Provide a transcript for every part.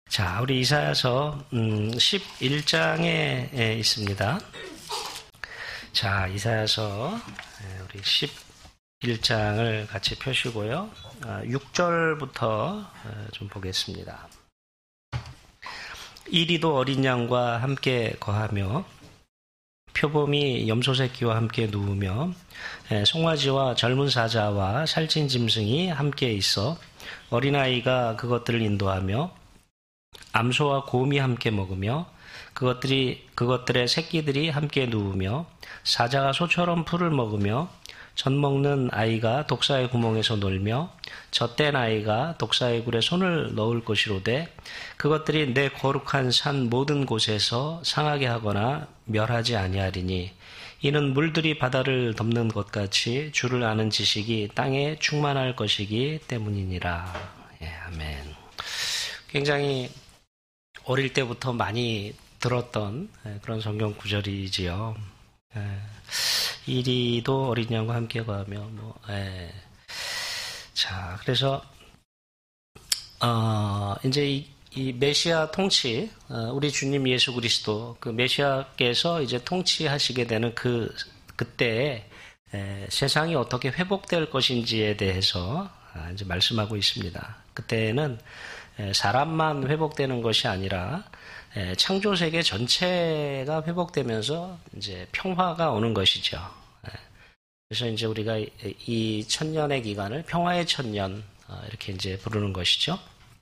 자, 우리 이사야서 11장에 있습니다. 자, 이사야서 우리 11장을 같이 펴시고요. 6절부터 좀 보겠습니다. 이리도 어린 양과 함께 거하며 표범이 염소 새끼와 함께 누우며 송아지와 젊은 사자와 살찐 짐승이 함께 있어 어린아이가 그것들을 인도하며 암소와 곰이 함께 먹으며 그것들의 새끼들이 함께 누우며 사자가 소처럼 풀을 먹으며 젖 먹는 아이가 독사의 구멍에서 놀며 젖된 아이가 독사의 굴에 손을 넣을 것이로되 그것들이 내 거룩한 산 모든 곳에서 상하게 하거나 멸하지 아니하리니 이는 물들이 바다를 덮는 것 같이 주를 아는 지식이 땅에 충만할 것이기 때문이니라. 예, 아멘. 굉장히 어릴 때부터 많이 들었던 그런 성경 구절이지요. 이리도 어린 양과 함께 거하며 자, 그래서 이제 이 메시아 통치, 우리 주님 예수 그리스도 그 메시아께서 이제 통치하시게 되는 그때에 세상이 어떻게 회복될 것인지에 대해서 이제 말씀하고 있습니다. 그때는 사람만 회복되는 것이 아니라 창조 세계 전체가 회복되면서 이제 평화가 오는 것이죠. 그래서 이제 우리가 이 천년의 기간을 평화의 천년 이렇게 이제 부르는 것이죠.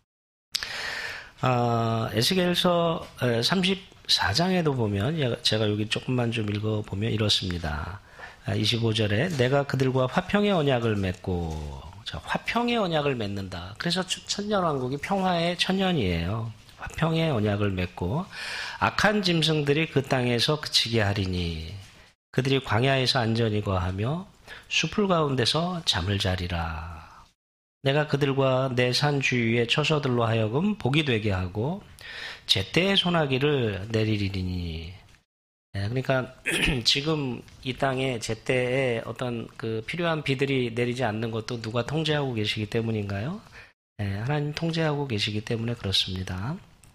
에스겔서 34장에도 보면 제가 여기 조금만 좀 읽어보면 이렇습니다. 25절에 내가 그들과 화평의 언약을 맺고, 자, 화평의 언약을 맺는다. 그래서 천년왕국이 평화의 천년이에요. 화평의 언약을 맺고 악한 짐승들이 그 땅에서 그치게 하리니 그들이 광야에서 안전히 거하며 숲을 가운데서 잠을 자리라. 내가 그들과 내 산 주위의 처소들로 하여금 복이 되게 하고 제때의 소나기를 내리리니. 그러니까 지금 이 땅에 제때에 어떤 그 필요한 비들이 내리지 않는 것도 누가 통제하고 계시기 때문인가요? 하나님 통제하고 계시기 때문에 그렇습니다.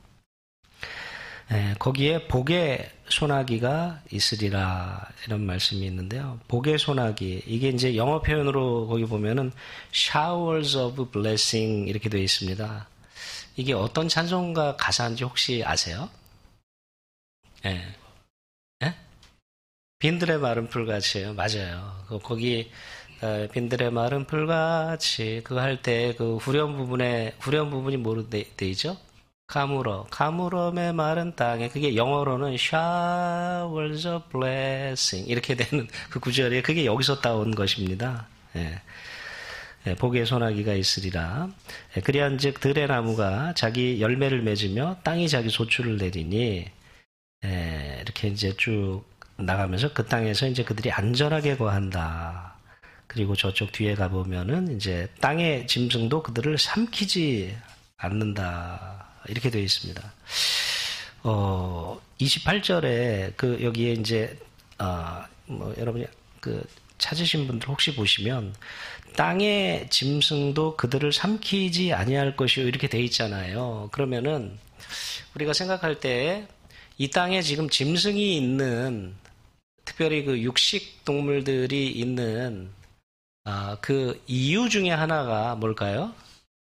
거기에 복의 소나기가 있으리라 이런 말씀이 있는데요. 복의 소나기, 이게 이제 영어 표현으로 거기 보면은 showers of blessing 이렇게 되어 있습니다. 이게 어떤 찬송가 가사인지 혹시 아세요? 빈들의 마른 풀같이요. 맞아요. 거기 빈들의 마른 풀같이 그거 할 때 그 후렴 부분이 뭐로 돼 있죠? 가물엄의 마른 땅에, 그게 영어로는 showers of blessing 이렇게 되는 그 구절이 그게 여기서 따온 것입니다. 복의 소나기가 있으리라. 그리한즉 들의 나무가 자기 열매를 맺으며 땅이 자기 소출을 내리니, 이렇게 이제 쭉 나가면서 그 땅에서 이제 그들이 안전하게 거한다. 그리고 저쪽 뒤에 가보면은 이제 땅의 짐승도 그들을 삼키지 않는다. 이렇게 되어 있습니다. 28절에 여기에 이제, 여러분이 찾으신 분들 혹시 보시면 땅의 짐승도 그들을 삼키지 아니할 것이요 이렇게 되어 있잖아요. 그러면은 우리가 생각할 때 이 땅에 지금 짐승이 있는, 특별히 그 육식 동물들이 있는 그 이유 중에 하나가 뭘까요?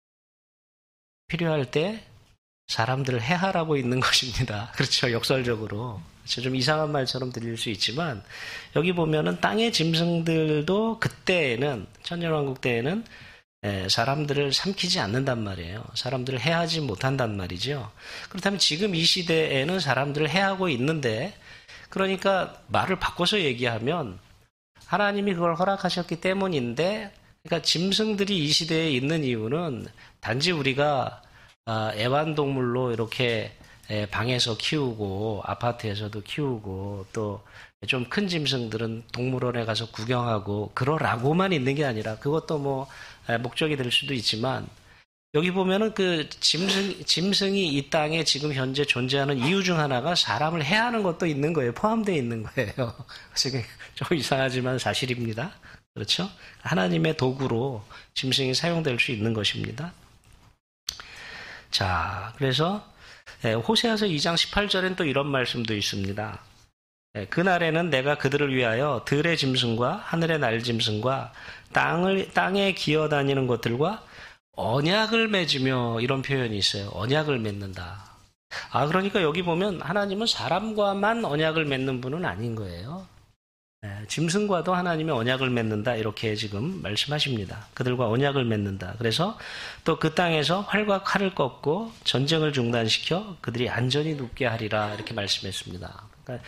필요할 때 사람들을 해하라고 있는 것입니다. 그렇죠. 역설적으로. 그렇죠. 좀 이상한 말처럼 들릴 수 있지만 여기 보면은 땅의 짐승들도 그때에는, 천년왕국 때에는 사람들을 삼키지 않는단 말이에요. 사람들을 해하지 못한단 말이죠. 그렇다면 지금 이 시대에는 사람들을 해하고 있는데, 그러니까 말을 바꿔서 얘기하면 하나님이 그걸 허락하셨기 때문인데, 그러니까 짐승들이 이 시대에 있는 이유는 단지 우리가 애완동물로 이렇게 방에서 키우고 아파트에서도 키우고 또 좀 큰 짐승들은 동물원에 가서 구경하고 그러라고만 있는 게 아니라, 그것도 뭐 목적이 될 수도 있지만, 여기 보면은 그 짐승이 이 땅에 지금 현재 존재하는 이유 중 하나가 사람을 해하는 것도 있는 거예요. 포함되어 있는 거예요. 지금 좀 이상하지만 사실입니다. 그렇죠? 하나님의 도구로 짐승이 사용될 수 있는 것입니다. 자, 그래서 호세아서 2장 18절엔 또 이런 말씀도 있습니다. 그날에는 내가 그들을 위하여 들의 짐승과 하늘의 날짐승과 땅에 기어다니는 것들과 언약을 맺으며, 이런 표현이 있어요. 언약을 맺는다. 그러니까 여기 보면 하나님은 사람과만 언약을 맺는 분은 아닌 거예요. 짐승과도 하나님의 언약을 맺는다, 이렇게 지금 말씀하십니다. 그들과 언약을 맺는다. 그래서 또 그 땅에서 활과 칼을 꺾고 전쟁을 중단시켜 그들이 안전히 눕게 하리라, 이렇게 말씀했습니다. 그러니까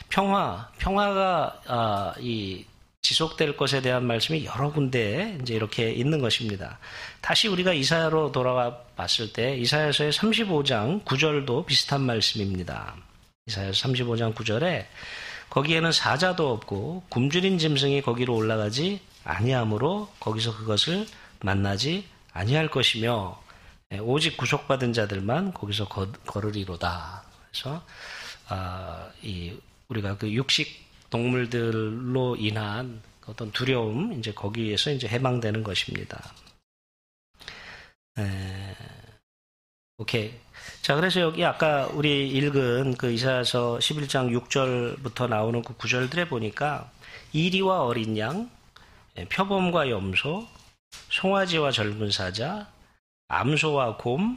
평화가 지속될 것에 대한 말씀이 여러 군데에 이제 이렇게 있는 것입니다. 다시 우리가 이사야로 돌아가 봤을 때 이사야서의 35장 9절도 비슷한 말씀입니다. 이사야서 35장 9절에 거기에는 사자도 없고 굶주린 짐승이 거기로 올라가지 아니하므로 거기서 그것을 만나지 아니할 것이며 오직 구속받은 자들만 거기서 걸으리로다. 그래서 우리가 그 육식 동물들로 인한 어떤 두려움, 이제 거기에서 이제 해방되는 것입니다. 오케이. 자, 그래서 여기 아까 우리 읽은 그 이사야서 11장 6절부터 나오는 그 구절들에 보니까 이리와 어린 양, 표범과 염소, 송아지와 젊은 사자, 암소와 곰,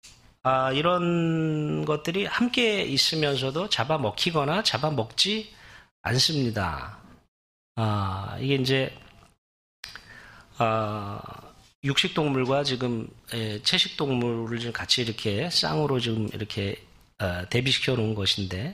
이런 것들이 함께 있으면서도 잡아먹히거나 잡아먹지 않습니다. 이게 이제 육식동물과 지금 채식동물을 지금 같이 이렇게 쌍으로 지금 이렇게 대비시켜 놓은 것인데,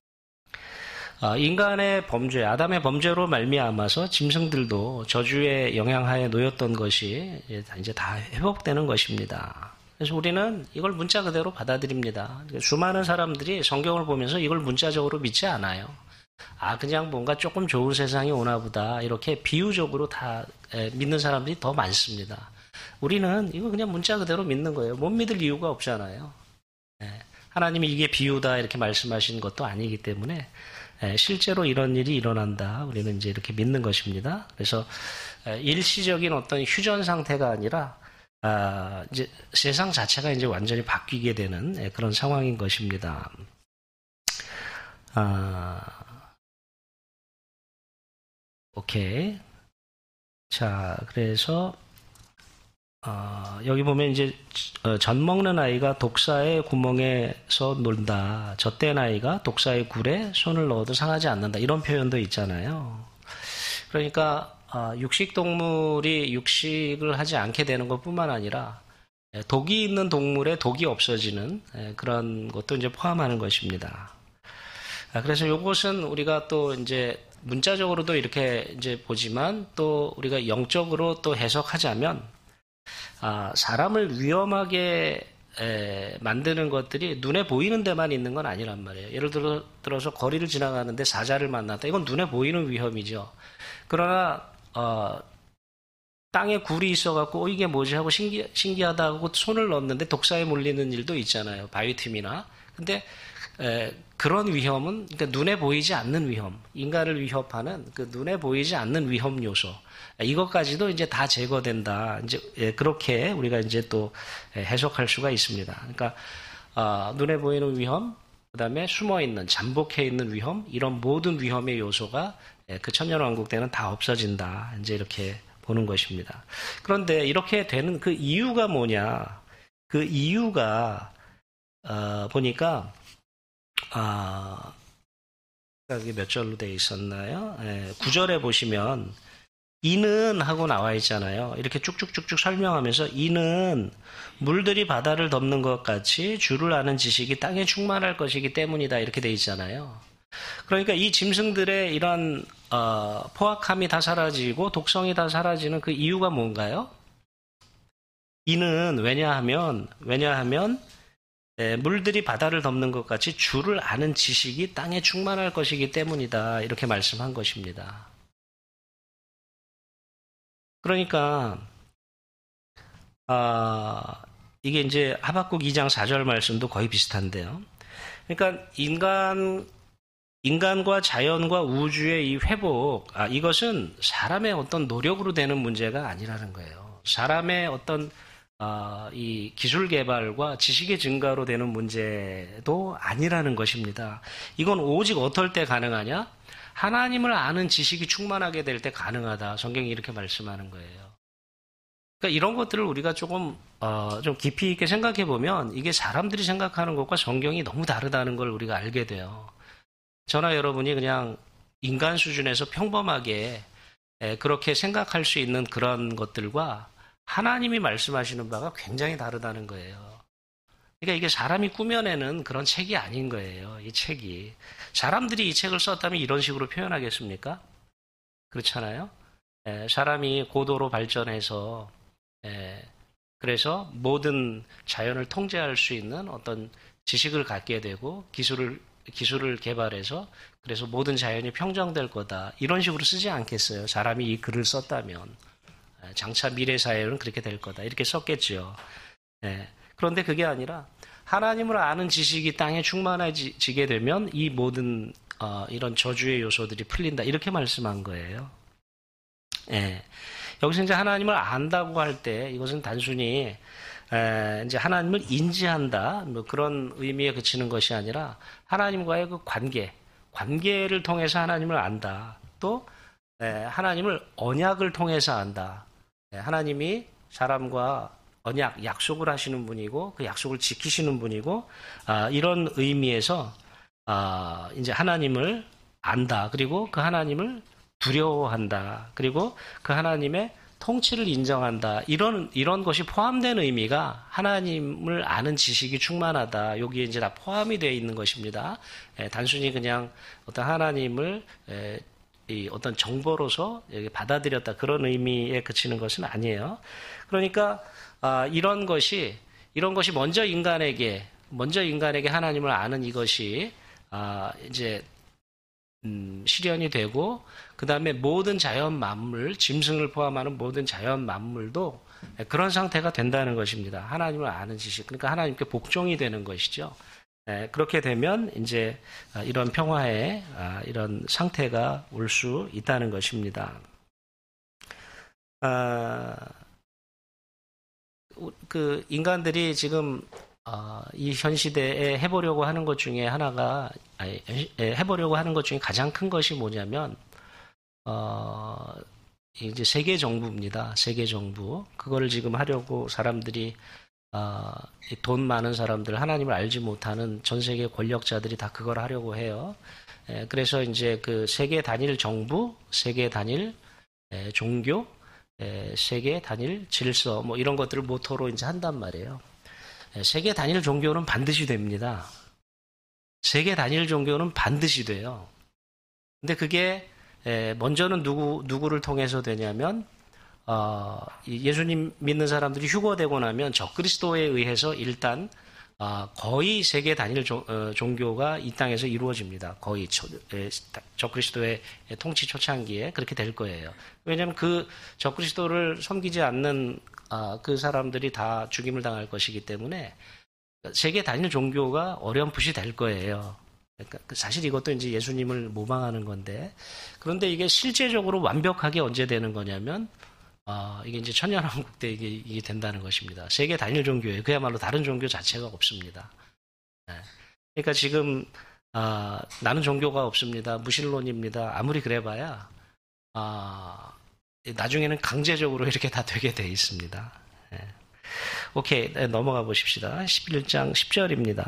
인간의 범죄, 아담의 범죄로 말미암아서 짐승들도 저주의 영향하에 놓였던 것이 이제 다 회복되는 것입니다. 그래서 우리는 이걸 문자 그대로 받아들입니다. 수많은 사람들이 성경을 보면서 이걸 문자적으로 믿지 않아요. 그냥 뭔가 조금 좋은 세상이 오나 보다, 이렇게 비유적으로 다 믿는 사람들이 더 많습니다. 우리는 이거 그냥 문자 그대로 믿는 거예요. 못 믿을 이유가 없잖아요. 하나님이 이게 비유다 이렇게 말씀하신 것도 아니기 때문에 실제로 이런 일이 일어난다, 우리는 이제 이렇게 믿는 것입니다. 그래서 일시적인 어떤 휴전 상태가 아니라 이제 세상 자체가 이제 완전히 바뀌게 되는 그런 상황인 것입니다. 오케이. 자, 그래서 여기 보면 이제 젖 먹는 아이가 독사의 구멍에서 논다. 젖된 아이가 독사의 굴에 손을 넣어도 상하지 않는다. 이런 표현도 있잖아요. 그러니까 육식동물이 육식을 하지 않게 되는 것뿐만 아니라 독이 있는 동물에 독이 없어지는 그런 것도 이제 포함하는 것입니다. 그래서 이것은 우리가 또 이제 문자적으로도 이렇게 이제 보지만 또 우리가 영적으로 또 해석하자면 사람을 위험하게 만드는 것들이 눈에 보이는 데만 있는 건 아니란 말이에요. 예를 들어서 거리를 지나가는데 사자를 만났다. 이건 눈에 보이는 위험이죠. 그러나 땅에 굴이 있어갖고 이게 뭐지 하고 신기하다 하고 손을 넣었는데 독사에 물리는 일도 있잖아요. 바위틈이나. 근데 그런 위험은 그러니까 눈에 보이지 않는 위험, 인간을 위협하는 그 눈에 보이지 않는 위험 요소, 이것까지도 이제 다 제거된다. 이제 그렇게 우리가 이제 또 해석할 수가 있습니다. 그러니까 눈에 보이는 위험, 그다음에 숨어 있는, 잠복해 있는 위험, 이런 모든 위험의 요소가 그 천년왕국 때는 다 없어진다. 이제 이렇게 보는 것입니다. 그런데 이렇게 되는 그 이유가 뭐냐? 그 이유가 보니까 이게 몇 절로 되어 있었나요? 9절에 보시면 이는 하고 나와 있잖아요. 이렇게 쭉쭉쭉쭉 설명하면서 이는 물들이 바다를 덮는 것 같이 주를 아는 지식이 땅에 충만할 것이기 때문이다. 이렇게 되어 있잖아요. 그러니까 이 짐승들의 이런 포악함이 다 사라지고 독성이 다 사라지는 그 이유가 뭔가요? 이는 왜냐하면 물들이 바다를 덮는 것 같이 주를 아는 지식이 땅에 충만할 것이기 때문이다. 이렇게 말씀한 것입니다. 그러니까 이게 이제 하박국 2장 4절 말씀도 거의 비슷한데요. 그러니까 인간과 자연과 우주의 이 회복, 이것은 사람의 어떤 노력으로 되는 문제가 아니라는 거예요. 사람의 어떤 이 기술 개발과 지식의 증가로 되는 문제도 아니라는 것입니다. 이건 오직 어떨 때 가능하냐? 하나님을 아는 지식이 충만하게 될 때 가능하다. 성경이 이렇게 말씀하는 거예요. 그러니까 이런 것들을 우리가 좀 깊이 있게 생각해 보면 이게 사람들이 생각하는 것과 성경이 너무 다르다는 걸 우리가 알게 돼요. 저나 여러분이 그냥 인간 수준에서 평범하게 그렇게 생각할 수 있는 그런 것들과 하나님이 말씀하시는 바가 굉장히 다르다는 거예요. 그러니까 이게 사람이 꾸며내는 그런 책이 아닌 거예요. 이 책이. 사람들이 이 책을 썼다면 이런 식으로 표현하겠습니까? 그렇잖아요. 사람이 고도로 발전해서 그래서 모든 자연을 통제할 수 있는 어떤 지식을 갖게 되고 기술을 개발해서 그래서 모든 자연이 평정될 거다. 이런 식으로 쓰지 않겠어요. 사람이 이 글을 썼다면. 장차 미래 사회는 그렇게 될 거다. 이렇게 썼겠죠. 그런데 그게 아니라 하나님을 아는 지식이 땅에 충만해지게 되면 이 모든 이런 저주의 요소들이 풀린다. 이렇게 말씀한 거예요. 여기서 이제 하나님을 안다고 할 때 이것은 단순히 이제 하나님을 인지한다. 뭐 그런 의미에 그치는 것이 아니라 하나님과의 그 관계를 통해서 하나님을 안다. 또 하나님을 언약을 통해서 안다. 하나님이 사람과 언약, 약속을 하시는 분이고 그 약속을 지키시는 분이고 이런 의미에서 이제 하나님을 안다. 그리고 그 하나님을 두려워한다. 그리고 그 하나님의 통치를 인정한다. 이런 것이 포함된 의미가 하나님을 아는 지식이 충만하다. 여기에 이제 다 포함이 되어 있는 것입니다. 단순히 그냥 어떤 하나님을 어떤 정보로서 받아들였다. 그런 의미에 그치는 것은 아니에요. 그러니까 이런 것이 먼저 인간에게 하나님을 아는 이것이 이제 실현이 되고 그 다음에 모든 자연 만물, 짐승을 포함하는 모든 자연 만물도 그런 상태가 된다는 것입니다. 하나님을 아는 지식, 그러니까 하나님께 복종이 되는 것이죠. 그렇게 되면 이제 이런 평화의 이런 상태가 올 수 있다는 것입니다. 그 인간들이 지금 이 현 시대에 해보려고 하는 것 중에 해보려고 하는 것 중에 가장 큰 것이 뭐냐면 이제 세계 정부입니다. 세계 정부. 그거를 지금 하려고 사람들이 돈 많은 사람들, 하나님을 알지 못하는 전 세계 권력자들이 다 그걸 하려고 해요. 그래서 이제 그 세계 단일 정부, 세계 단일 종교, 세계 단일 질서, 뭐 이런 것들을 모토로 이제 한단 말이에요. 세계 단일 종교는 반드시 됩니다. 세계 단일 종교는 반드시 돼요. 근데 그게 먼저는 누구를 통해서 되냐면 예수님 믿는 사람들이 휴거되고 나면 적그리스도에 의해서 일단 거의 세계 단일 종교가 이 땅에서 이루어집니다. 거의 적그리스도의 통치 초창기에 그렇게 될 거예요. 왜냐하면 그 적그리스도를 섬기지 않는 그 사람들이 다 죽임을 당할 것이기 때문에 세계 단일 종교가 어렴풋이 될 거예요. 그러니까 사실 이것도 이제 예수님을 모방하는 건데, 그런데 이게 실제적으로 완벽하게 언제 되는 거냐면 이게 이제 천년왕국 때 이게 된다는 것입니다. 세계 단일 종교예요. 그야말로 다른 종교 자체가 없습니다. 그러니까 지금 나는 종교가 없습니다. 무신론입니다. 아무리 그래봐야 나중에는 강제적으로 이렇게 다 되게 돼 있습니다. 오케이, 넘어가 보십시다. 11장 10절입니다.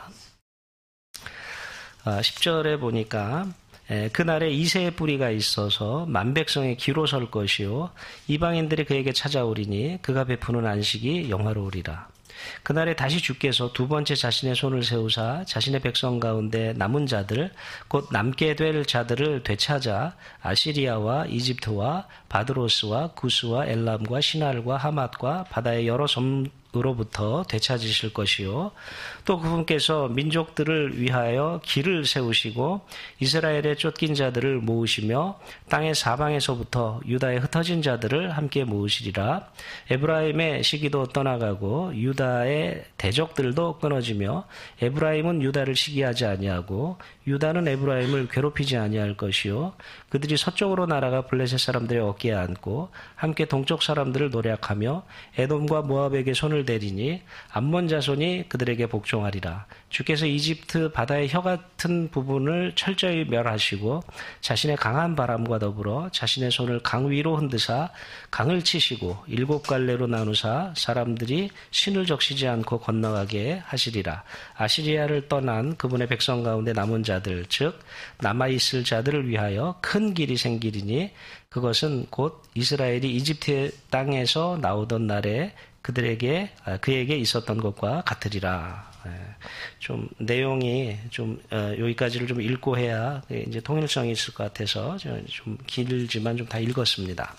10절에 보니까 그날에 이새의 뿌리가 있어서 만백성의 기로 설 것이요 이방인들이 그에게 찾아오리니 그가 베푸는 안식이 영화로우리라. 그날에 다시 주께서 두 번째 자신의 손을 세우사 자신의 백성 가운데 남은 자들 곧 남게 될 자들을 되찾아 아시리아와 이집트와 바드로스와 구스와 엘람과 시날과 하맛과 바다의 여러 섬으로부터 되찾으실 것이요 또 그분께서 민족들을 위하여 길을 세우시고 이스라엘의 쫓긴 자들을 모으시며 땅의 사방에서부터 유다의 흩어진 자들을 함께 모으시리라. 에브라임의 시기도 떠나가고 유다의 대적들도 끊어지며 에브라임은 유다를 시기하지 아니하고 유다는 에브라임을 괴롭히지 아니할 것이요 그들이 서쪽으로 날아가 블레셋 사람들의 어깨에 앉고 함께 동쪽 사람들을 노략하며 에돔과 모압에게 손을 흉년을 내리니 암몬 자손이 그들에게 복종하리라. 주께서 이집트 바다의 혀 같은 부분을 철저히 멸하시고 자신의 강한 바람과 더불어 자신의 손을 강 위로 흔드사 강을 치시고 7갈래로 나누사 사람들이 신을 적시지 않고 건너가게 하시리라. 아시리아를 떠난 그분의 백성 가운데 남은 자들 즉 남아있을 자들을 위하여 큰 길이 생기리니 그것은 곧 이스라엘이 이집트 땅에서 나오던 날에 그에게 있었던 것과 같으리라. 좀 내용이 좀 여기까지를 좀 읽고 해야 이제 통일성이 있을 것 같아서 좀 길지만 좀 다 읽었습니다.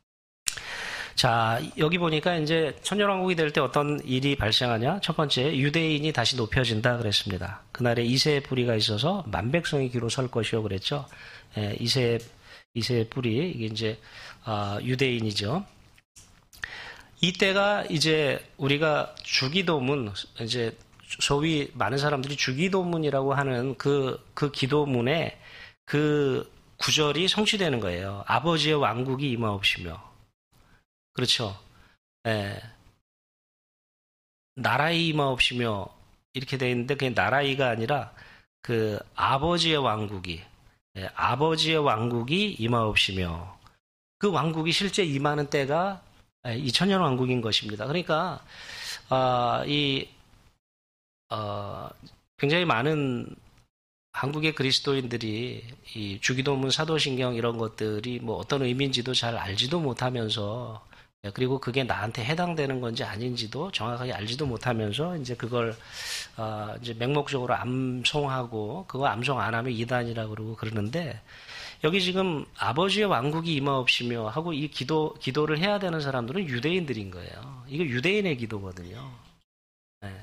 자, 여기 보니까 이제 천년왕국이 될 때 어떤 일이 발생하냐? 첫 번째, 유대인이 다시 높여진다 그랬습니다. 그날에 이새의 뿌리가 있어서 만백성이 귀로 설 것이요 그랬죠. 이새의 뿌리, 이게 이제 유대인이죠. 이때가 이제 우리가 주기도문, 이제 소위 많은 사람들이 주기도문이라고 하는 그 기도문에 그 구절이 성취되는 거예요. 아버지의 왕국이 임하옵시며. 그렇죠. 예. 나라의 임하옵시며 이렇게 되어 있는데 그게 나라이가 아니라 그 아버지의 왕국이 아버지의 왕국이 임하옵시며 그 왕국이 실제 임하는 때가 이 천년왕국인 것입니다. 그러니까 굉장히 많은 한국의 그리스도인들이 이 주기도문, 사도신경 이런 것들이 뭐 어떤 의미인지도 잘 알지도 못하면서 그리고 그게 나한테 해당되는 건지 아닌지도 정확하게 알지도 못하면서 이제 그걸 이제 맹목적으로 암송하고 그거 암송 안 하면 이단이라고 그러고 그러는데 여기 지금 아버지의 왕국이 임하옵시며 하고 이 기도를 해야 되는 사람들은 유대인들인 거예요. 이거 유대인의 기도거든요. 네.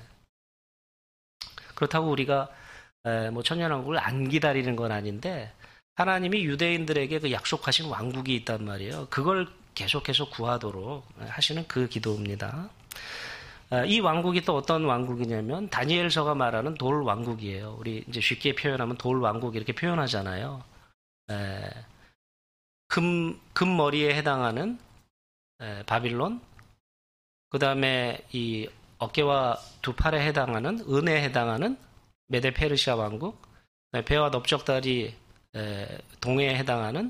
그렇다고 우리가 뭐 천년왕국을 안 기다리는 건 아닌데 하나님이 유대인들에게 그 약속하신 왕국이 있단 말이에요. 그걸 계속해서 구하도록 하시는 그 기도입니다. 이 왕국이 또 어떤 왕국이냐면 다니엘서가 말하는 돌 왕국이에요. 우리 이제 쉽게 표현하면 돌 왕국 이렇게 표현하잖아요. 금머리에 해당하는 바빌론, 그 다음에 이 어깨와 두 팔에 해당하는 은에 해당하는 메데 페르시아 왕국, 배와 넓적다리 동해에 해당하는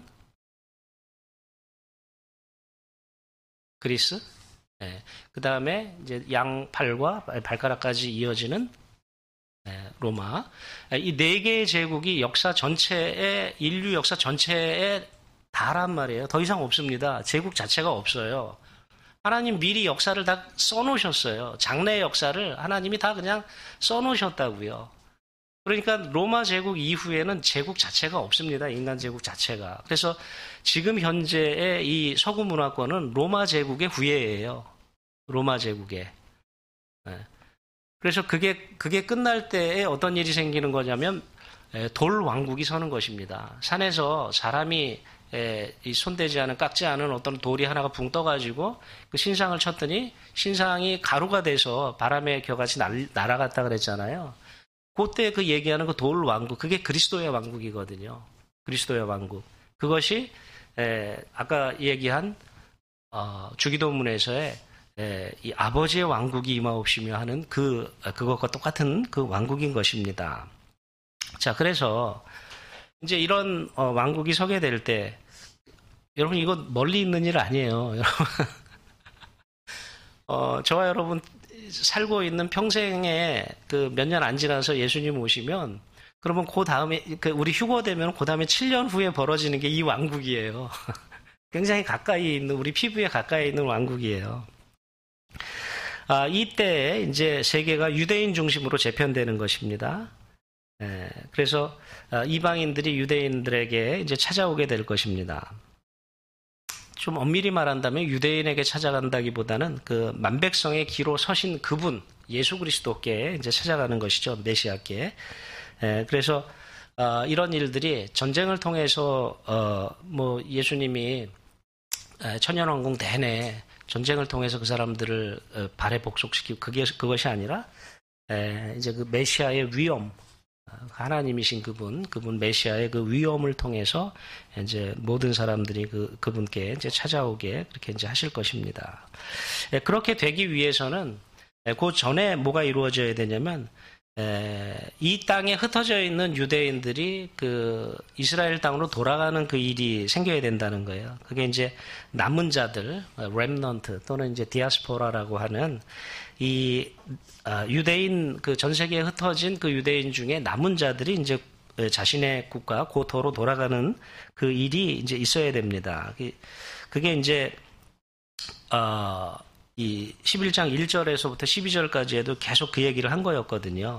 그리스, 그 다음에 이제 양팔과 발가락까지 이어지는 로마. 이 네 개의 제국이 인류 역사 전체에 다란 말이에요. 더 이상 없습니다. 제국 자체가 없어요. 하나님 미리 역사를 다 써놓으셨어요. 장래의 역사를 하나님이 다 그냥 써놓으셨다고요. 그러니까 로마 제국 이후에는 제국 자체가 없습니다. 인간 제국 자체가. 그래서 지금 현재의 이 서구 문화권은 로마 제국의 후예예요. 로마 제국의. 그래서 그게 끝날 때에 어떤 일이 생기는 거냐면 돌 왕국이 서는 것입니다. 산에서 사람이 이 손대지 않은 깎지 않은 어떤 돌이 하나가 붕 떠가지고 그 신상을 쳤더니 신상이 가루가 돼서 바람에 겨같이 날아갔다 그랬잖아요. 그때 그 얘기하는 그 돌 왕국, 그게 그리스도의 왕국이거든요. 그리스도의 왕국. 그것이 아까 얘기한 주기도문에서의 이 아버지의 왕국이 임하옵시며 하는 그것과 똑같은 그 왕국인 것입니다. 자, 그래서 이제 이런 왕국이 서게 될 때 여러분 이거 멀리 있는 일 아니에요. 저와 여러분 살고 있는 평생에 그 몇 년 안 지나서 예수님 오시면 그러면 그 다음에 우리 휴거 되면 그 다음에 7년 후에 벌어지는 게 이 왕국이에요. 굉장히 가까이 있는 우리 피부에 가까이 있는 왕국이에요. 이때 이제 세계가 유대인 중심으로 재편되는 것입니다. 그래서 이방인들이 유대인들에게 이제 찾아오게 될 것입니다. 좀 엄밀히 말한다면 유대인에게 찾아간다기보다는 그 만백성의 기로 서신 그분 예수 그리스도께 이제 찾아가는 것이죠. 메시아께. 그래서 이런 일들이 전쟁을 통해서 뭐 예수님이 천년왕국 내내 전쟁을 통해서 그 사람들을 발에 복속시키고 그것이 아니라 이제 그 메시아의 위엄, 하나님이신 그분 메시아의 그 위엄을 통해서 이제 모든 사람들이 그분께 이제 찾아오게 그렇게 이제 하실 것입니다. 그렇게 되기 위해서는 그 전에 뭐가 이루어져야 되냐면 이 땅에 흩어져 있는 유대인들이 그 이스라엘 땅으로 돌아가는 그 일이 생겨야 된다는 거예요. 그게 이제 남은 자들, 렘넌트 또는 이제 디아스포라라고 하는 이 유대인 그 전 세계에 흩어진 그 유대인 중에 남은 자들이 이제 자신의 국가 고토로 돌아가는 그 일이 이제 있어야 됩니다. 그게 이제 이 11장 1절에서부터 12절까지에도 계속 그 얘기를 한 거였거든요.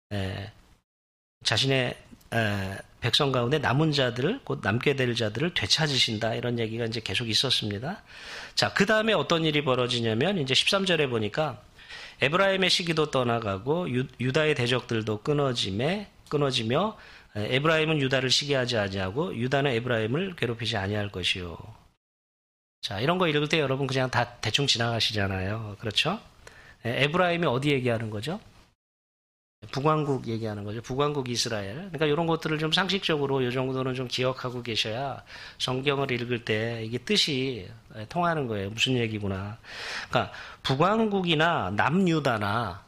자신의 백성 가운데 남은 자들을, 곧 남게 될 자들을 되찾으신다, 이런 얘기가 이제 계속 있었습니다. 자, 그 다음에 어떤 일이 벌어지냐면 이제 13절에 보니까 에브라임의 시기도 떠나가고 유다의 대적들도 끊어지며 에브라임은 유다를 시기하지 아니하고 유다는 에브라임을 괴롭히지 아니할 것이요. 자, 이런 거 읽을 때 여러분 그냥 다 대충 지나가시잖아요. 그렇죠? 에브라임이 어디 얘기하는 거죠? 북왕국 얘기하는 거죠. 북왕국 이스라엘. 그러니까 이런 것들을 좀 상식적으로 이 정도는 좀 기억하고 계셔야 성경을 읽을 때 이게 뜻이 통하는 거예요. 무슨 얘기구나. 그러니까 북왕국이나 남유다나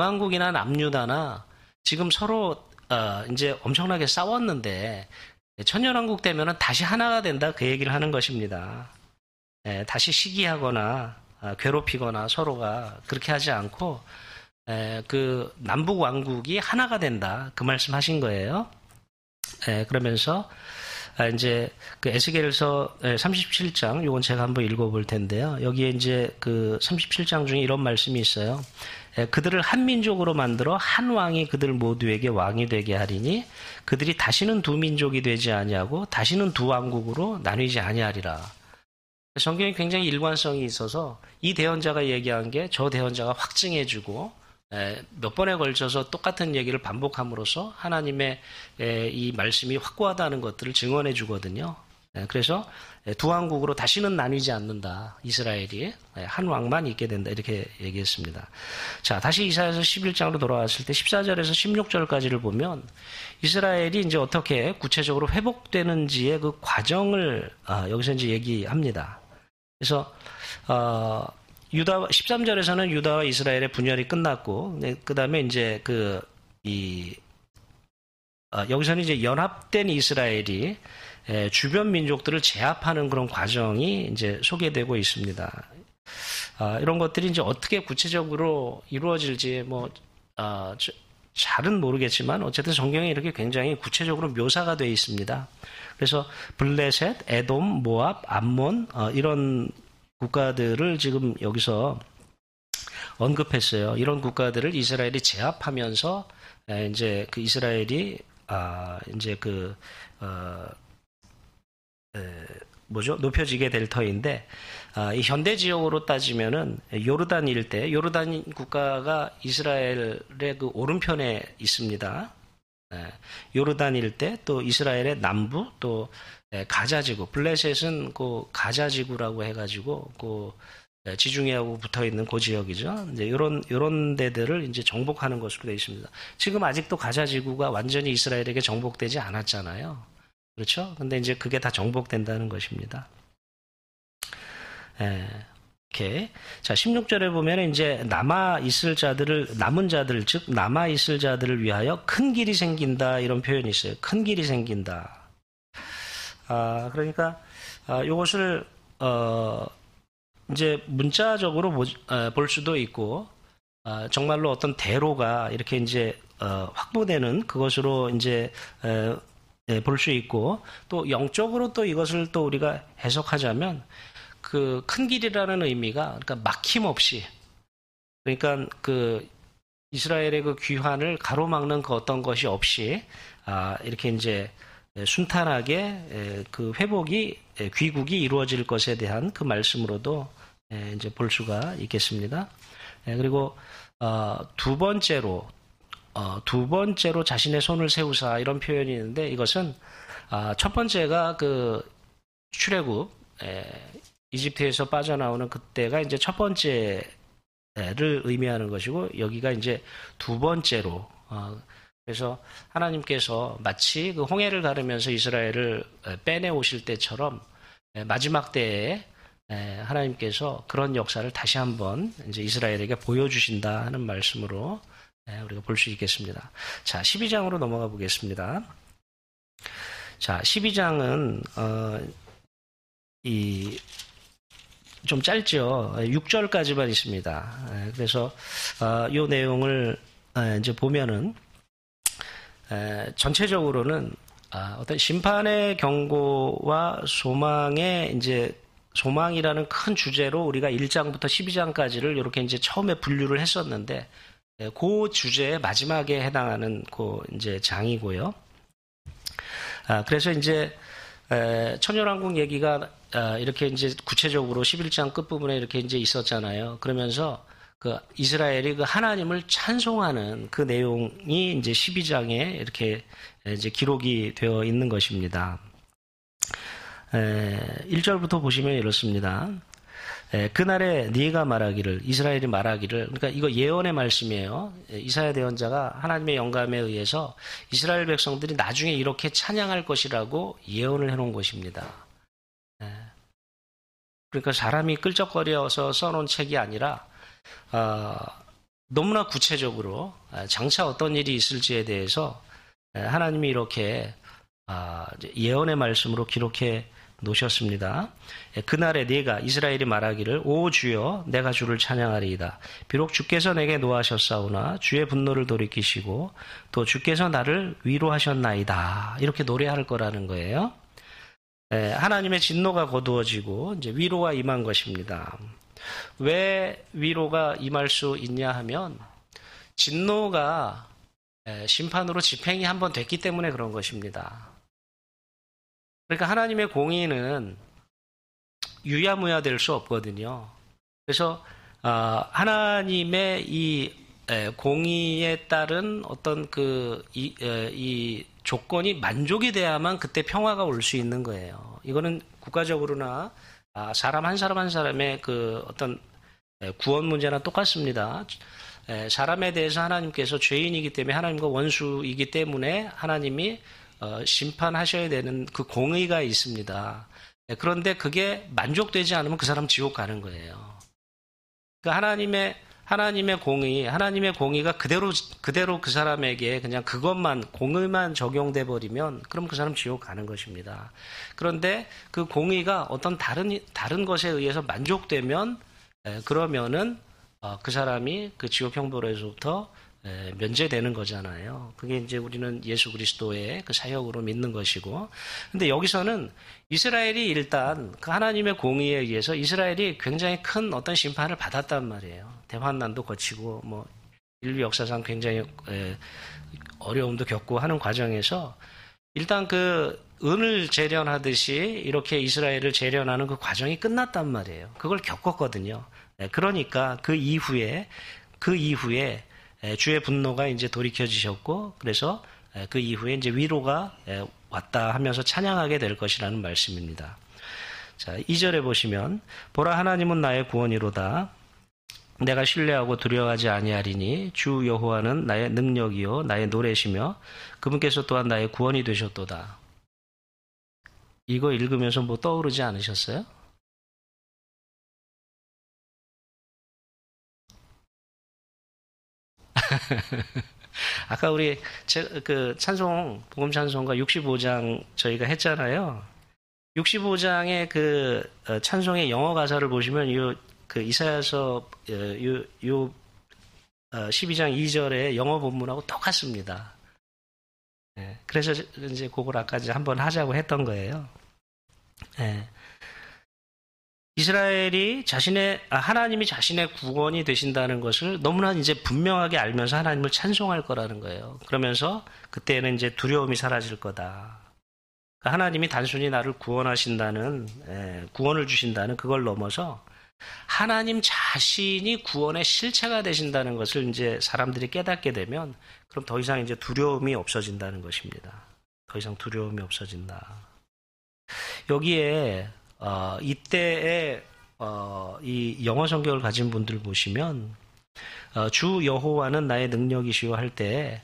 지금 서로 이제 엄청나게 싸웠는데 천년왕국 되면은 다시 하나가 된다, 그 얘기를 하는 것입니다. 다시 시기하거나 괴롭히거나 서로가 그렇게 하지 않고 그 남북 왕국이 하나가 된다, 그 말씀하신 거예요. 그러면서 이제 그 에스겔서 37장, 요건 제가 한번 읽어볼 텐데요. 여기에 이제 그 37장 중에 이런 말씀이 있어요. 그들을 한 민족으로 만들어 한 왕이 그들 모두에게 왕이 되게 하리니 그들이 다시는 두 민족이 되지 아니하고 다시는 두 왕국으로 나뉘지 아니하리라. 성경이 굉장히 일관성이 있어서 이 대언자가 얘기한 게 저 대언자가 확증해주고 몇 번에 걸쳐서 똑같은 얘기를 반복함으로써 하나님의 이 말씀이 확고하다는 것들을 증언해 주거든요. 그래서 두 왕국으로 다시는 나뉘지 않는다. 이스라엘이 한 왕만 있게 된다, 이렇게 얘기했습니다. 자, 다시 이사야서 11장으로 돌아왔을 때 14절에서 16절까지를 보면 이스라엘이 이제 어떻게 구체적으로 회복되는지의 그 과정을 여기서 이제 얘기합니다. 그래서 13절에서는 유다와 이스라엘의 분열이 끝났고, 그 다음에 이제 여기서는 이제 연합된 이스라엘이 주변 민족들을 제압하는 그런 과정이 이제 소개되고 있습니다. 이런 것들이 이제 어떻게 구체적으로 이루어질지 잘은 모르겠지만 어쨌든 성경에 이렇게 굉장히 구체적으로 묘사가 되어 있습니다. 그래서 블레셋, 에돔, 모압, 암몬 이런 국가들을 지금 여기서 언급했어요. 이런 국가들을 이스라엘이 제압하면서 이제 그 이스라엘이 이제 높여지게 될 터인데, 이 현대 지역으로 따지면은 요르단 일대, 요르단 국가가 이스라엘의 그 오른편에 있습니다. 요르단 일대, 또 이스라엘의 남부, 또 가자지구, 블레셋은 그 가자지구라고 해가지고 그 지중해하고 붙어 있는 그 지역이죠. 이제 요런 데들을 이제 정복하는 것으로 되어 있습니다. 지금 아직도 가자지구가 완전히 이스라엘에게 정복되지 않았잖아요. 그렇죠? 근데 이제 그게 다 정복된다는 것입니다. 이렇게. 자, 16절에 보면 이제 남은 자들, 즉, 남아있을 자들을 위하여 큰 길이 생긴다, 이런 표현이 있어요. 큰 길이 생긴다. 그러니까, 요것을, 이제 문자적으로 볼 수도 있고, 정말로 어떤 대로가 이렇게 이제, 확보되는 그것으로 이제, 볼 수 있고, 또 영적으로 또 이것을 또 우리가 해석하자면 그 큰 길이라는 의미가, 그러니까 막힘없이, 그러니까 그 이스라엘의 그 귀환을 가로막는 그 어떤 것이 없이 이렇게 이제 순탄하게 그 회복이, 귀국이 이루어질 것에 대한 그 말씀으로도 이제 볼 수가 있겠습니다. 그리고 두 번째로 자신의 손을 세우사, 이런 표현이 있는데, 이것은 첫 번째가 그 출애굽, 이집트에서 빠져나오는 그때가 이제 첫 번째를 의미하는 것이고, 여기가 이제 두 번째로, 그래서 하나님께서 마치 그 홍해를 가르면서 이스라엘을 빼내 오실 때처럼 마지막 때에 하나님께서 그런 역사를 다시 한번 이제 이스라엘에게 보여주신다 하는 말씀으로 우리가 볼 수 있겠습니다. 자, 12장으로 넘어가 보겠습니다. 자, 12장은 좀 짧죠. 6절까지만 있습니다. 그래서 이 내용을 이제 보면은 전체적으로는 어떤 심판의 경고와 소망이라는 큰 주제로 우리가 1장부터 12장까지를 이렇게 이제 처음에 분류를 했었는데, 그 주제의 마지막에 해당하는 그 이제 장이고요. 그래서 이제 천년왕국 얘기가 이렇게 이제 구체적으로 11장 끝부분에 이렇게 이제 있었잖아요. 그러면서 그 이스라엘이 그 하나님을 찬송하는 그 내용이 이제 12장에 이렇게 이제 기록이 되어 있는 것입니다. 1절부터 보시면 이렇습니다. 그날에 네가 말하기를, 이스라엘이 말하기를, 그러니까 이거 예언의 말씀이에요. 이사야 대언자가 하나님의 영감에 의해서 이스라엘 백성들이 나중에 이렇게 찬양할 것이라고 예언을 해놓은 것입니다. 그러니까 사람이 끌적거려서 써놓은 책이 아니라 너무나 구체적으로 장차 어떤 일이 있을지에 대해서 하나님이 이렇게 예언의 말씀으로 기록해 놓으셨습니다. 그날에 네가, 이스라엘이 말하기를, 오 주여 내가 주를 찬양하리이다. 비록 주께서 내게 노하셨사오나 주의 분노를 돌이키시고 또 주께서 나를 위로하셨나이다. 이렇게 노래할 거라는 거예요. 하나님의 진노가 거두어지고 이제 위로가 임한 것입니다. 왜 위로가 임할 수 있냐 하면 진노가 심판으로 집행이 한번 됐기 때문에 그런 것입니다. 그러니까 하나님의 공의는 유야무야 될 수 없거든요. 그래서 하나님의 이 공의에 따른 어떤 이 조건이 만족이 돼야만 그때 평화가 올 수 있는 거예요. 이거는 국가적으로나 사람 한 사람의 그 어떤 구원 문제나 똑같습니다. 사람에 대해서 하나님께서 죄인이기 때문에 하나님과 원수이기 때문에 하나님이 심판하셔야 되는 그 공의가 있습니다. 그런데 그게 만족되지 않으면 그 사람 지옥 가는 거예요. 그러니까 하나님의 공의가 그대로 그 사람에게 그냥 공의만 적용돼 버리면 그럼 그 사람 지옥 가는 것입니다. 그런데 그 공의가 어떤 다른 것에 의해서 만족되면 그러면은 그 사람이 그 지옥 형벌에서부터 면제되는 거잖아요. 그게 이제 우리는 예수 그리스도의 그 사역으로 믿는 것이고. 근데 여기서는 이스라엘이 일단 그 하나님의 공의에 의해서 이스라엘이 굉장히 큰 어떤 심판을 받았단 말이에요. 대환난도 거치고 뭐 인류 역사상 굉장히 어려움도 겪고 하는 과정에서 일단 그 은을 재련하듯이 이렇게 이스라엘을 재련하는 그 과정이 끝났단 말이에요. 그걸 겪었거든요. 그러니까 그 이후에 주의 분노가 이제 돌이켜지셨고, 그래서 그 이후에 이제 위로가 왔다 하면서 찬양하게 될 것이라는 말씀입니다. 자, 2절에 보시면, 보라 하나님은 나의 구원이로다. 내가 신뢰하고 두려워하지 아니하리니 주 여호와는 나의 능력이요 나의 노래시며 그분께서 또한 나의 구원이 되셨도다. 이거 읽으면서 뭐 떠오르지 않으셨어요? 아까 우리 그 복음 찬송가 65장 저희가 했잖아요. 65장의 그 찬송의 영어 가사를 보시면 그 이사야서 12장 2절의 영어 본문하고 똑같습니다. 그래서 이제 그걸 아까 이제 한번 하자고 했던 거예요. 이스라엘이 하나님이 자신의 구원이 되신다는 것을 너무나 이제 분명하게 알면서 하나님을 찬송할 거라는 거예요. 그러면서 그때는 이제 두려움이 사라질 거다. 그러니까 하나님이 단순히 나를 구원을 주신다는 그걸 넘어서 하나님 자신이 구원의 실체가 되신다는 것을 이제 사람들이 깨닫게 되면 그럼 더 이상 이제 두려움이 없어진다는 것입니다. 더 이상 두려움이 없어진다. 여기에 이때의 이 영어 성경을 가진 분들 보시면 주 여호와는 나의 능력이시오 할 때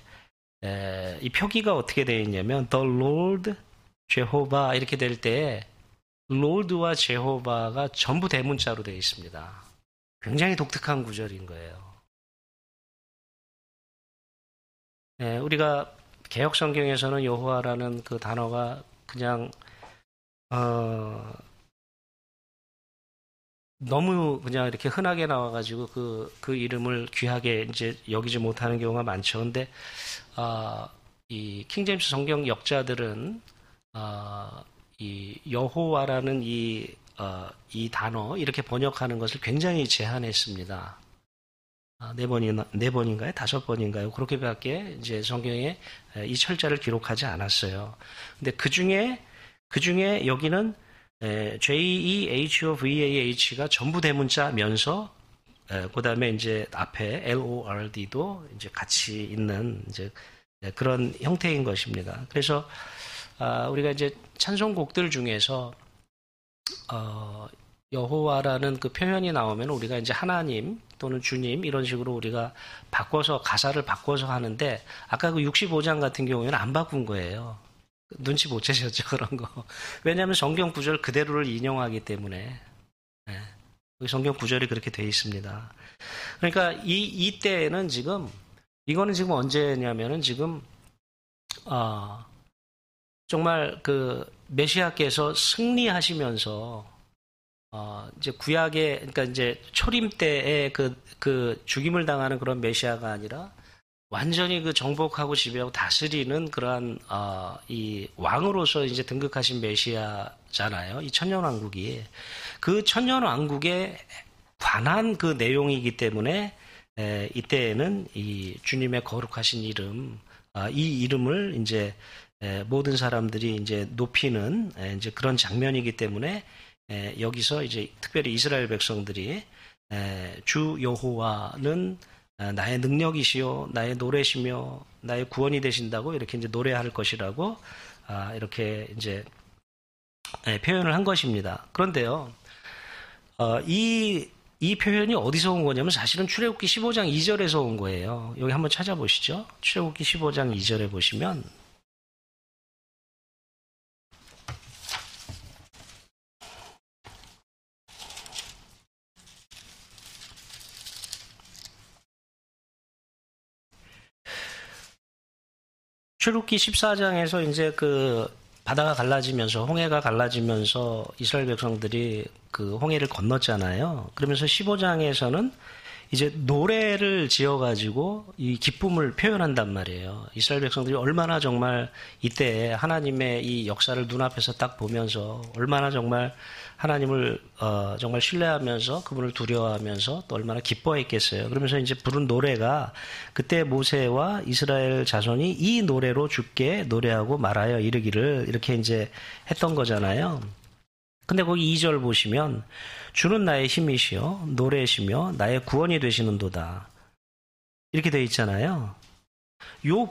이 표기가 어떻게 되어 있냐면 The Lord Jehovah 이렇게 될 때 롤드와 제호바가 전부 대문자로 되어 있습니다. 굉장히 독특한 구절인 거예요. 예, 우리가 개혁 성경에서는 여호와라는 그 단어가 그냥 너무 그냥 이렇게 흔하게 나와가지고 그 이름을 귀하게 이제 여기지 못하는 경우가 많죠. 근데 이 킹제임스 성경 역자들은 이 여호와라는 이 단어 이렇게 번역하는 것을 굉장히 제한했습니다. 네 번인가요? 5번인가요? 그렇게밖에 이제 성경에 이 철자를 기록하지 않았어요. 근데 그 중에 여기는 JEHOVAH가 전부 대문자면서 그 다음에 이제 앞에 LORD도 이제 같이 있는 이제 그런 형태인 것입니다. 그래서 우리가 이제 찬송곡들 중에서 여호와라는 그 표현이 나오면 우리가 이제 하나님 또는 주님 이런 식으로 우리가 바꿔서 가사를 바꿔서 하는데 아까 그 65장 같은 경우에는 안 바꾼 거예요. 눈치 못 채셨죠, 그런 거. 왜냐하면 성경 구절 그대로를 인용하기 때문에. 네. 성경 구절이 그렇게 돼 있습니다. 그러니까 이때는 지금 이거는 지금 언제냐면은 지금 정말 그 메시아께서 승리하시면서 이제 구약의 그러니까 이제 초림 때에 그 죽임을 당하는 그런 메시아가 아니라 완전히 그 정복하고 지배하고 다스리는 그러한 이 왕으로서 이제 등극하신 메시아잖아요. 이 천년왕국이 그 천년왕국에 관한 그 내용이기 때문에 이때에는 이 주님의 거룩하신 이름, 이 이름을 이제 모든 사람들이 이제 높이는 이제 그런 장면이기 때문에 여기서 이제 특별히 이스라엘 백성들이 주 여호와는 나의 능력이시요 나의 노래시며 나의 구원이 되신다고 이렇게 이제 노래할 것이라고 이렇게 이제 표현을 한 것입니다. 그런데요, 이 표현이 어디서 온 거냐면 사실은 출애굽기 15장 2절에서 온 거예요. 여기 한번 찾아보시죠. 출애굽기 15장 2절에 보시면 출애굽기 14장에서 이제 그 바다가 갈라지면서 홍해가 갈라지면서 이스라엘 백성들이 그 홍해를 건넜잖아요. 그러면서 15장에서는 이제 노래를 지어가지고 이 기쁨을 표현한단 말이에요. 이스라엘 백성들이 얼마나 정말 이때 하나님의 이 역사를 눈앞에서 딱 보면서 얼마나 정말 하나님을 정말 신뢰하면서 그분을 두려워하면서 또 얼마나 기뻐했겠어요. 그러면서 이제 부른 노래가 그때 모세와 이스라엘 자손이 이 노래로 주께 노래하고 말하여 이르기를 이렇게 이제 했던 거잖아요. 근데 거기 2절 보시면 주는 나의 힘이시여 노래시며 나의 구원이 되시는도다. 이렇게 돼 있잖아요. 요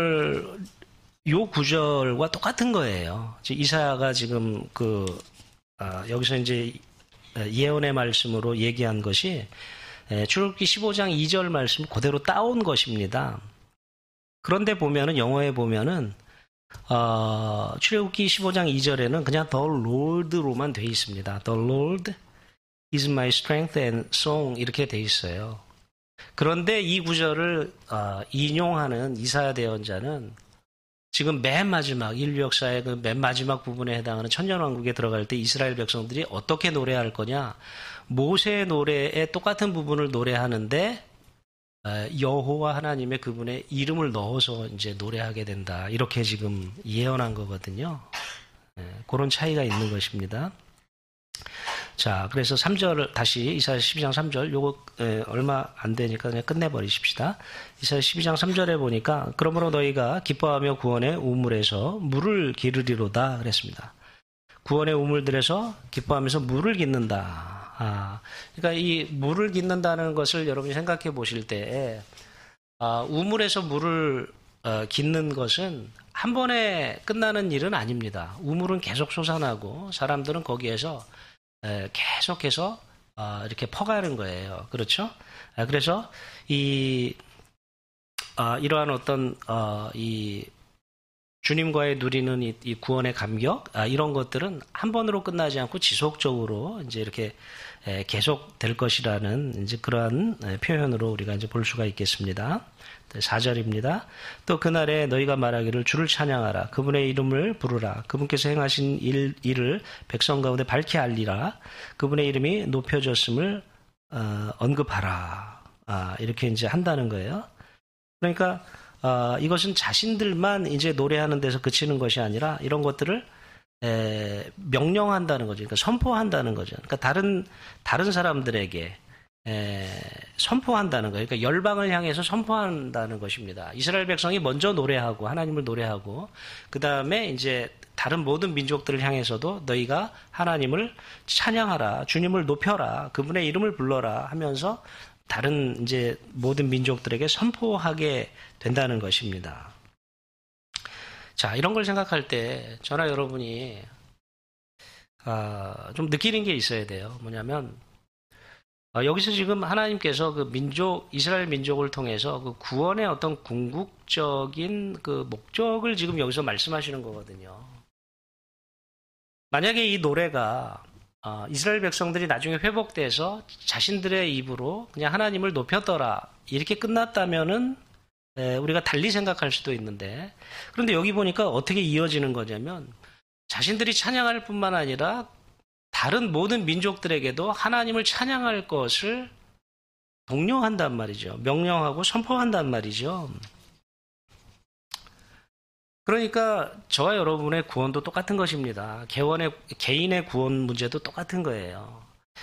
구절과 똑같은 거예요. 이사야가 지금 여기서 이제 예언의 말씀으로 얘기한 것이 출애굽기 15장 2절 말씀 그대로 따온 것입니다. 그런데 보면은 영어에 보면은 출애굽기 15장 2절에는 그냥 The Lord로만 돼 있습니다. The Lord is my strength and song 이렇게 돼 있어요. 그런데 이 구절을 인용하는 이사야 대언자는 지금 맨 마지막 인류 역사의 그 맨 마지막 부분에 해당하는 천년왕국에 들어갈 때 이스라엘 백성들이 어떻게 노래할 거냐? 모세의 노래에 똑같은 부분을 노래하는데 여호와 하나님의 그분의 이름을 넣어서 이제 노래하게 된다. 이렇게 지금 예언한 거거든요. 그런 차이가 있는 것입니다. 자, 그래서 3절 다시 이사야 12장 3절 요거 얼마 안 되니까 그냥 끝내버리십시다. 이사야 12장 3절에 보니까 그러므로 너희가 기뻐하며 구원의 우물에서 물을 기르리로다 그랬습니다. 구원의 우물들에서 기뻐하면서 물을 깃는다. 그러니까 이 물을 깃는다는 것을 여러분이 생각해 보실 때 우물에서 물을 깃는 것은 한 번에 끝나는 일은 아닙니다. 우물은 계속 솟아나고 사람들은 거기에서 계속해서 이렇게 퍼가는 거예요. 그렇죠? 그래서 이러한 어떤 이 주님과의 누리는 이 구원의 감격, 이런 것들은 한 번으로 끝나지 않고 지속적으로 이제 이렇게 계속 될 것이라는 이제 그러한 표현으로 우리가 이제 볼 수가 있겠습니다. 4절입니다. 또 그날에 너희가 말하기를 주를 찬양하라. 그분의 이름을 부르라. 그분께서 행하신 일을 백성 가운데 밝히 알리라. 그분의 이름이 높여졌음을 언급하라. 이렇게 이제 한다는 거예요. 그러니까 이것은 자신들만 이제 노래하는 데서 그치는 것이 아니라 이런 것들을 명령한다는 거죠. 그러니까 선포한다는 거죠. 그러니까 다른 사람들에게 선포한다는 거예요. 그러니까 열방을 향해서 선포한다는 것입니다. 이스라엘 백성이 먼저 노래하고 하나님을 노래하고 그 다음에 이제 다른 모든 민족들을 향해서도 너희가 하나님을 찬양하라, 주님을 높여라, 그분의 이름을 불러라 하면서 다른 이제 모든 민족들에게 선포하게 된다는 것입니다. 자, 이런 걸 생각할 때 저나 여러분이 좀 느끼는 게 있어야 돼요. 뭐냐면 여기서 지금 하나님께서 그 이스라엘 민족을 통해서 그 구원의 어떤 궁극적인 그 목적을 지금 여기서 말씀하시는 거거든요. 만약에 이 노래가 이스라엘 백성들이 나중에 회복돼서 자신들의 입으로 그냥 하나님을 높였더라 이렇게 끝났다면은 우리가 달리 생각할 수도 있는데, 그런데 여기 보니까 어떻게 이어지는 거냐면 자신들이 찬양할 뿐만 아니라 다른 모든 민족들에게도 하나님을 찬양할 것을 독려한단 말이죠. 명령하고 선포한단 말이죠. 그러니까 저와 여러분의 구원도 똑같은 것입니다. 개인의 구원 문제도 똑같은 거예요.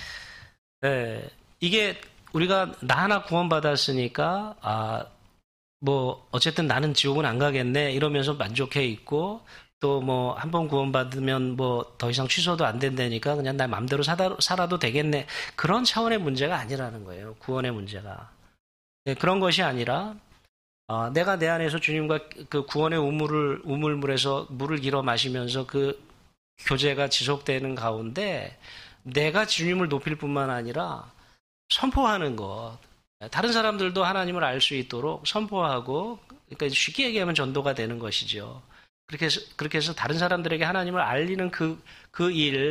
이게 우리가 나 하나 구원받았으니까 뭐 어쨌든 나는 지옥은 안 가겠네 이러면서 만족해 있고, 또 뭐 한 번 구원받으면 뭐 더 이상 취소도 안 된다니까 그냥 나 마음대로 살아도 되겠네, 그런 차원의 문제가 아니라는 거예요. 구원의 문제가. 그런 것이 아니라 내가 내 안에서 주님과 그 구원의 우물물에서 물을 길어 마시면서 그 교제가 지속되는 가운데 내가 주님을 높일 뿐만 아니라 선포하는 것, 다른 사람들도 하나님을 알 수 있도록 선포하고, 그러니까 쉽게 얘기하면 전도가 되는 것이죠. 그렇게 해서 다른 사람들에게 하나님을 알리는 그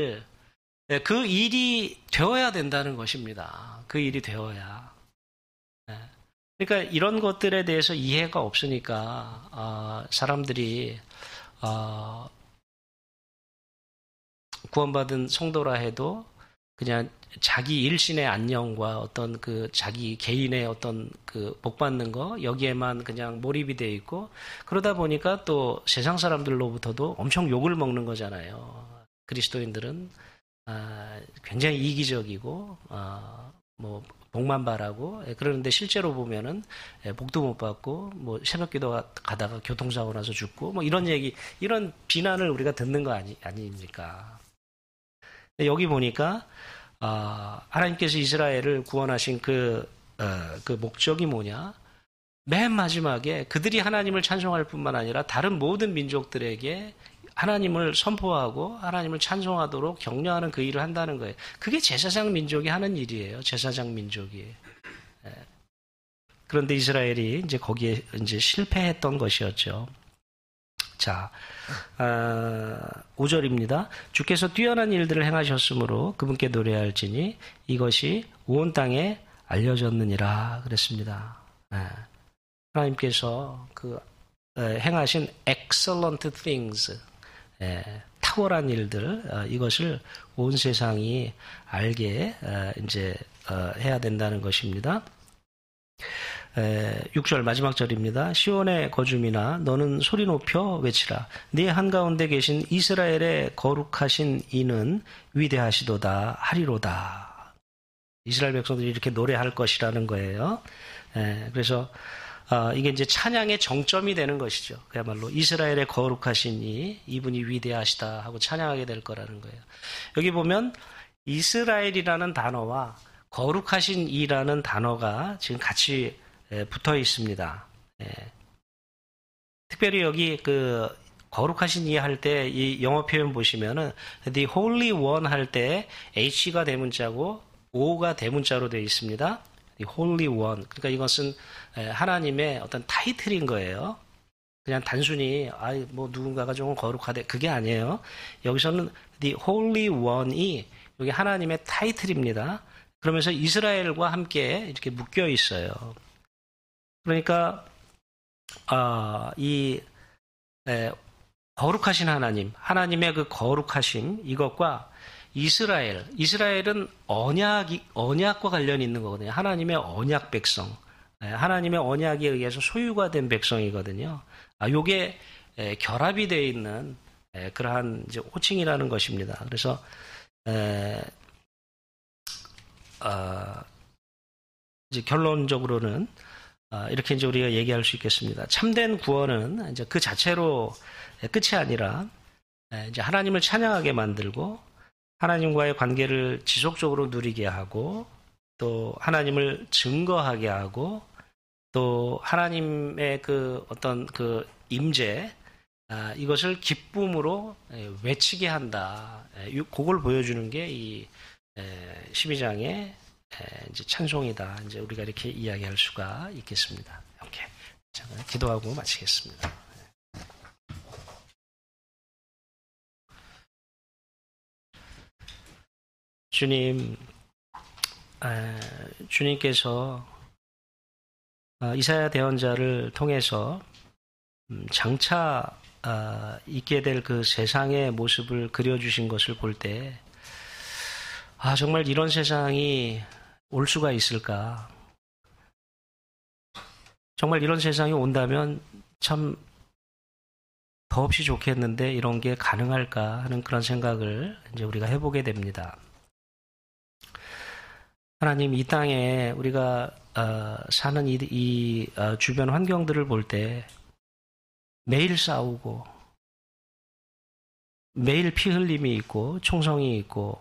일이 되어야 된다는 것입니다. 그 일이 되어야. 그러니까 이런 것들에 대해서 이해가 없으니까 사람들이 구원받은 성도라 해도 그냥 자기 일신의 안녕과 어떤 그 자기 개인의 어떤 그 복 받는 거 여기에만 그냥 몰입이 돼 있고, 그러다 보니까 또 세상 사람들로부터도 엄청 욕을 먹는 거잖아요. 그리스도인들은 굉장히 이기적이고 뭐 복만 바라고 그러는데 실제로 보면은 복도 못 받고 뭐 새벽기도 가다가 교통사고 나서 죽고 뭐 이런 비난을 우리가 듣는 거 아닙니까? 여기 보니까 하나님께서 이스라엘을 구원하신 그 목적이 뭐냐? 맨 마지막에 그들이 하나님을 찬송할 뿐만 아니라 다른 모든 민족들에게 하나님을 선포하고 하나님을 찬송하도록 격려하는 그 일을 한다는 거예요. 그게 제사장 민족이 하는 일이에요. 제사장 민족이. 그런데 이스라엘이 이제 거기에 이제 실패했던 것이었죠. 자, 5절입니다. 주께서 뛰어난 일들을 행하셨으므로 그분께 노래할지니 이것이 온 땅에 알려졌느니라 그랬습니다. 하나님께서 그 행하신 excellent things, 탁월한 일들, 이것을 온 세상이 알게 이제 해야 된다는 것입니다. 6절 마지막 절입니다. 시온의 거주민아 너는 소리 높여 외치라. 네 한가운데 계신 이스라엘의 거룩하신 이는 위대하시도다 하리로다. 이스라엘 백성들이 이렇게 노래할 것이라는 거예요. 그래서 이게 이제 찬양의 정점이 되는 것이죠. 그야말로 이스라엘의 거룩하신 이분이 위대하시다 하고 찬양하게 될 거라는 거예요. 여기 보면 이스라엘이라는 단어와 거룩하신 이라는 단어가 지금 같이 붙어 있습니다. 특별히 여기 그 거룩하신 이 할 때 이 영어 표현 보시면은 the holy one 할 때 H가 대문자고 O가 대문자로 되어 있습니다. the holy one. 그러니까 이것은 하나님의 어떤 타이틀인 거예요. 그냥 단순히 뭐 누군가가 좀 거룩하대 그게 아니에요. 여기서는 the Holy One이 여기 하나님의 타이틀입니다. 그러면서 이스라엘과 함께 이렇게 묶여 있어요. 그러니까 거룩하신 하나님의 그 거룩하심 이것과 이스라엘은 언약과 관련이 있는 거거든요. 하나님의 언약 백성, 하나님의 언약에 의해서 소유가 된 백성이거든요. 요게 결합이 되어 있는 그러한 이제 호칭이라는 것입니다. 그래서 이제 결론적으로는 이렇게 이제 우리가 얘기할 수 있겠습니다. 참된 구원은 이제 그 자체로 끝이 아니라 이제 하나님을 찬양하게 만들고 하나님과의 관계를 지속적으로 누리게 하고 또 하나님을 증거하게 하고 또 하나님의 그 어떤 그 임재 이것을 기쁨으로 외치게 한다. 그걸 보여주는 게 이 12장의 이제 찬송이다. 이제 우리가 이렇게 이야기할 수가 있겠습니다. 이렇게 기도하고 마치겠습니다. 주님, 주님께서 이사야 대언자를 통해서 장차 있게 될 그 세상의 모습을 그려주신 것을 볼 때 정말 이런 세상이 올 수가 있을까? 정말 이런 세상이 온다면 참 더없이 좋겠는데 이런 게 가능할까 하는 그런 생각을 이제 우리가 해보게 됩니다. 하나님, 이 땅에 우리가 사는 이 주변 환경들을 볼 때 매일 싸우고 매일 피 흘림이 있고 총성이 있고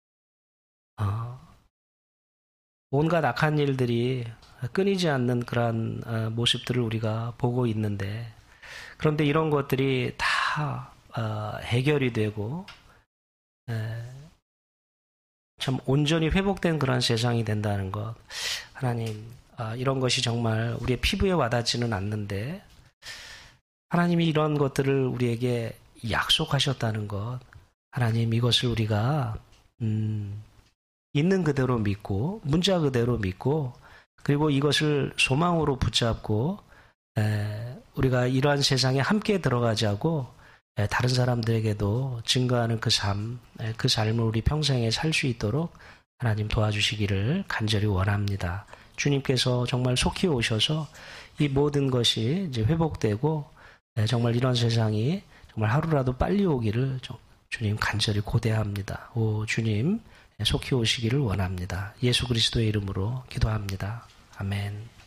온갖 악한 일들이 끊이지 않는 그러한 모습들을 우리가 보고 있는데 그런데 이런 것들이 다 해결이 되고 참 온전히 회복된 그런 세상이 된다는 것. 하나님, 이런 것이 정말 우리의 피부에 와닿지는 않는데 하나님이 이런 것들을 우리에게 약속하셨다는 것. 하나님, 이것을 우리가 있는 그대로 믿고 문자 그대로 믿고 그리고 이것을 소망으로 붙잡고 우리가 이러한 세상에 함께 들어가자고 다른 사람들에게도 증거하는 그 삶을 우리 평생에 살 수 있도록 하나님 도와주시기를 간절히 원합니다. 주님께서 정말 속히 오셔서 이 모든 것이 이제 회복되고 정말 이런 세상이 정말 하루라도 빨리 오기를 주님 간절히 고대합니다. 오 주님 속히 오시기를 원합니다. 예수 그리스도의 이름으로 기도합니다. 아멘.